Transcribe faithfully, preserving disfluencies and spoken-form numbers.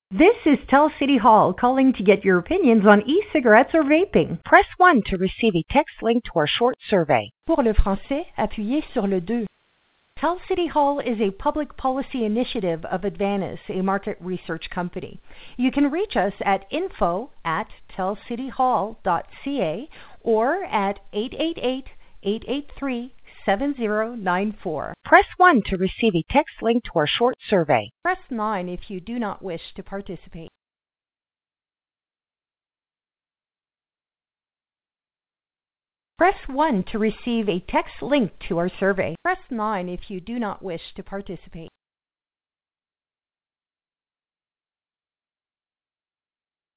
This is Tell City Hall calling to get your opinions on e-cigarettes or vaping. Press one to receive a text link to our short survey. Pour le français, appuyez sur le deux. Tell City Hall is a public policy initiative of Advantis, a market research company. You can reach us at info at tell city hall dot c a or at eight eight eight, eight eight three, seven zero nine four. Press one to receive a text link to our short survey. Press nine if you do not wish to participate. Press one to receive a text link to our survey. Press nine if you do not wish to participate.